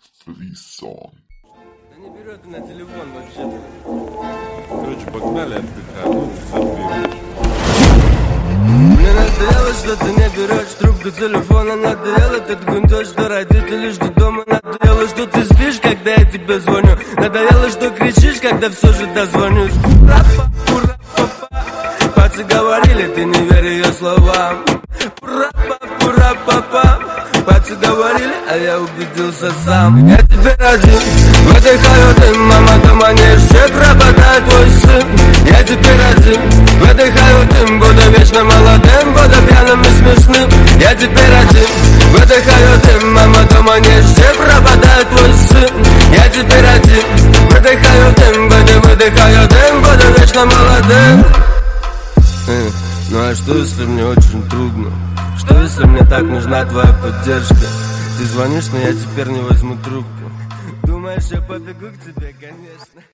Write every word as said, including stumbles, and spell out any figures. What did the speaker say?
Фрисон. Да не берет на телефон вообще. Короче, погнали отдыхать. Ну, забей. Мне надоело, что ты не берешь трубку телефона. Надоело этот гундеж, что родители ждут дома. Надоело, что ты спишь, когда я тебе звоню. Надоело, что кричишь, когда все же дозвонюсь. Пацы говорили, ты не верь ее словам. Пура-па-пура-па-па. Пацы говорили, а я убедился сам. Я теперь один, выдыхаю дым. Мама дома не все, пропадает твой сын. Я теперь один, выдыхаю дым. Буду вечно молодым, буду пьяным и смешным. Я теперь один, выдыхаю дым. Мама дома не все, пропадает твой сын. Я теперь один, выдыхаю дым. Буду выдыхаю дым, буду вечно молодым. Э, ну а что если мне очень трудно? Что если мне так нужна твоя поддержка? Ты звонишь, но я теперь не возьму трубку. Думаешь, я побегу к тебе, конечно.